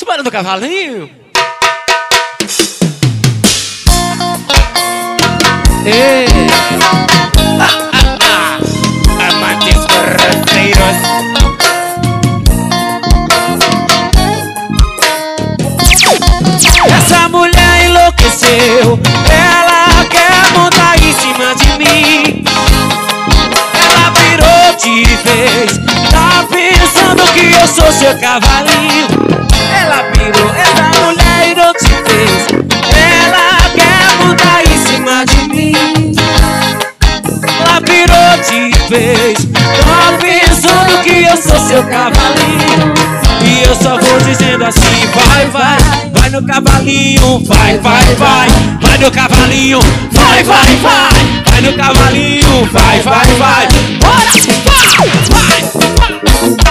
Simbora no cavalinho. Amantes grosseiros. Essa mulher enlouqueceu. Ela quer montar em cima de mim. Ela virou de vez. Tá pensando que eu sou seu cavalinho. Ela virou, essa mulher virou de vez. Ela quer montar em cima de mim. Ela virou de vez. Tá pensando que eu sou seu cavalinho. E eu só vou dizendo assim: vai, vai, vai no cavalinho, vai, vai, vai, vai no cavalinho, vai, vai, vai, vai no cavalinho, vai, vai, vai, bora, vai, vai.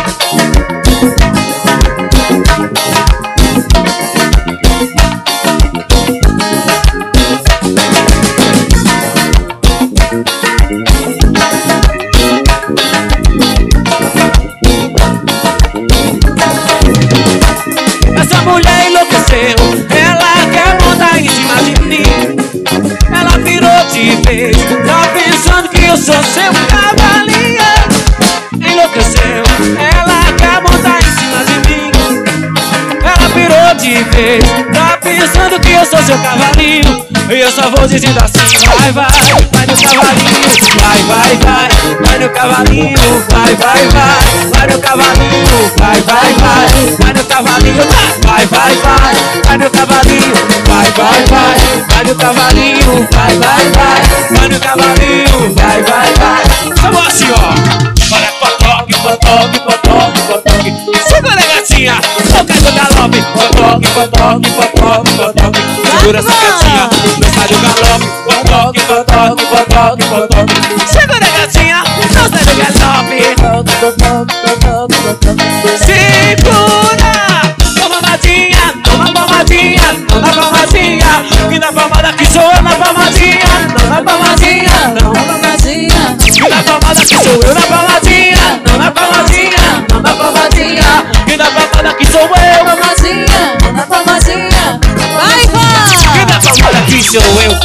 Essa mulher enlouqueceu, ela quer montar em cima de mim. Ela virou de vez, tá pensando que eu sou seu cavalinho. Enlouqueceu, ela quer montar em cima de mim. Ela virou de vez, tá pensando que eu sou seu cavalinho. E eu só vou dizendo assim: vai, vai, vai no cavalinho, vai, vai, vai, vai no cavalinho, vai, vai, vai, vai no cavalinho, vai, vai, vai, vai no cavalinho, vai, vai, vai, vai no cavalinho, vai, vai, vai, vai no cavalinho, vai, vai, vai, vai no cavalinho, vai, vai, vai. Vamos assim, ó. Bora, potoque, potoque, potoque, potoque. Segura, gatinha, toca do galope. Potoque, potoque, potoque, potoque. Segura essa gatinha, não sai do galope. Potoque, potoque, potoque, potoque. Segura, gatinha, não sai do galope. Segura, toma mamadinha, toma palmadinha, toma palmadinha. E na palmada que sou eu na palmadinha, não na palmadinha, não na palmadinha. E na palmada que sou eu na palmadinha, não na palmadinha, não na palmadinha. E na palmada que sou eu na palmadinha, não na palmadinha. Vai, vai! E na palmada que sou eu.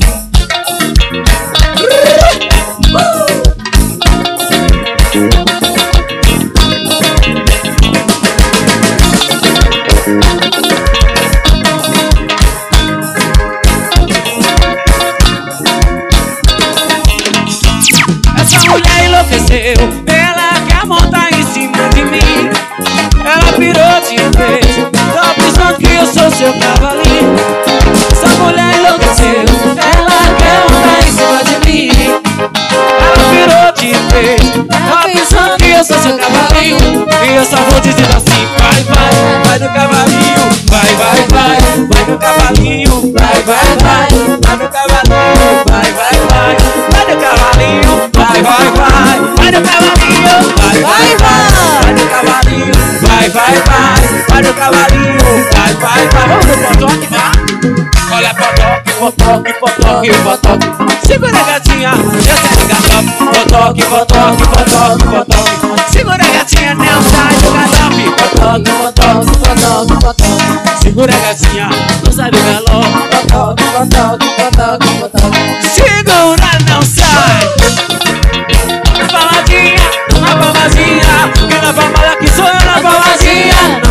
Essa mulher enlouqueceu, ela quer montar em cima de mim. Ela virou de vez, tá pensando que eu sou seu cavalinho. Essa mulher enlouqueceu, ela quer montar em cima de mim. Ela virou de vez, tá pensando que eu sou seu cavalinho. E eu só vou dizer assim: vai, vai, vai no cavalinho, vai, vai, vai, vai no cavalinho, vai, vai, vai, vai no cavalinho, vai, vai, vai, vai no cavalinho, vai, vai, vai, vai no cavalinho, vai, vai, vai, vai no cavalinho, vai, vai, vai, vai no cavalinho, vai, vai, vai. Vamos no potoque, vai. Olha, potoque, potoque, potoque, potoque. Segura, gatinha, desce do galope. Potoque, potoque, potoque, potoque. Segura, gatinha, não sai do galope. Potoque, potoque, potoque, potoque. Segura, gatinha, não sai do galope. Potoque, potoque, potoque, potoque. Segura, não sai. Na palmadinha, na palmadinha. E na palmada que sou eu na palmadinha.